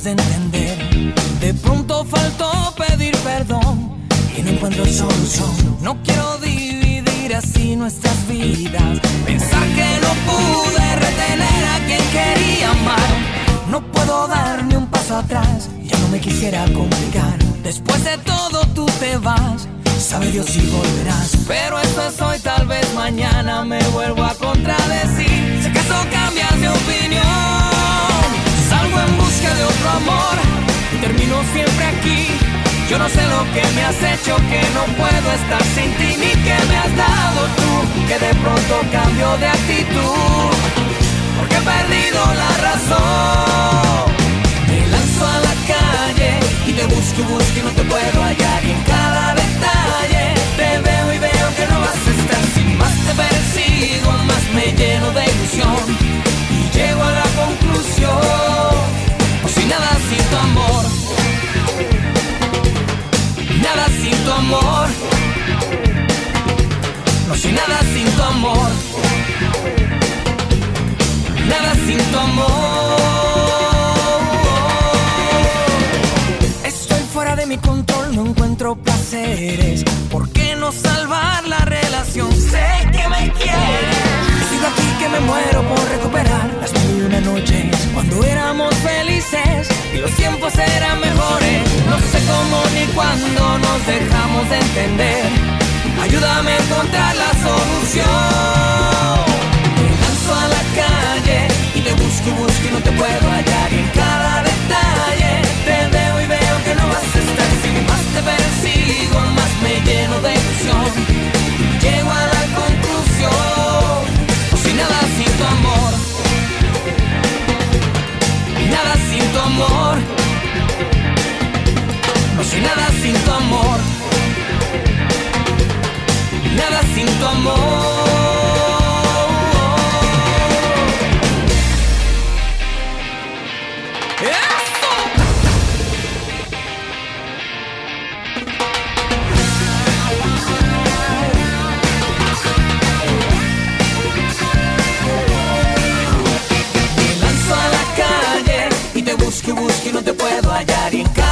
de entender. De pronto faltó pedir perdón y no encuentro solución. No quiero dividir así nuestras vidas, pensar que no pude retener a quien quería amar. No puedo dar ni un paso atrás, ya no me quisiera complicar. Después de todo tú te vas, sabe Dios si volverás. Pero eso es hoy, tal vez mañana me vuelvo a contradecir. Si acaso cambias de opinión, salgo en busca de otro amor y termino siempre aquí. Yo no sé lo que me has hecho, que no puedo estar sin ti, ni que me has dado tú, que de pronto cambio de actitud, porque he perdido la razón. Me lanzo a la calle y te busco y no te puedo hallar. Y en cada detalle te veo y veo que no vas a estar. Si más te persigo, más me lleno de ilusión y llego a la conclusión: no soy nada sin tu amor, nada sin tu amor. No soy nada sin tu amor, nada sin tu amor. Estoy fuera de mi control, no encuentro placeres. ¿Por qué no salvar la relación? Sé que me quieres. Sigo aquí que me muero por recuperar las 1001 noches cuando éramos felices y los tiempos eran mejores. No sé cómo ni cuándo nos dejamos de entender. Ayúdame a encontrar la solución. Me lanzo a la calle y te busco y no te puedo hallar. Y en cada detalle te veo y veo que no vas a estar. Si más te persigo, más me lleno de ilusión. Llego a la conclusión: no soy nada sin tu amor, nada sin tu amor. No soy nada sin tu amor, nada sin tu amor. Me lanzo a la calle y te busco y no te puedo hallar. Y en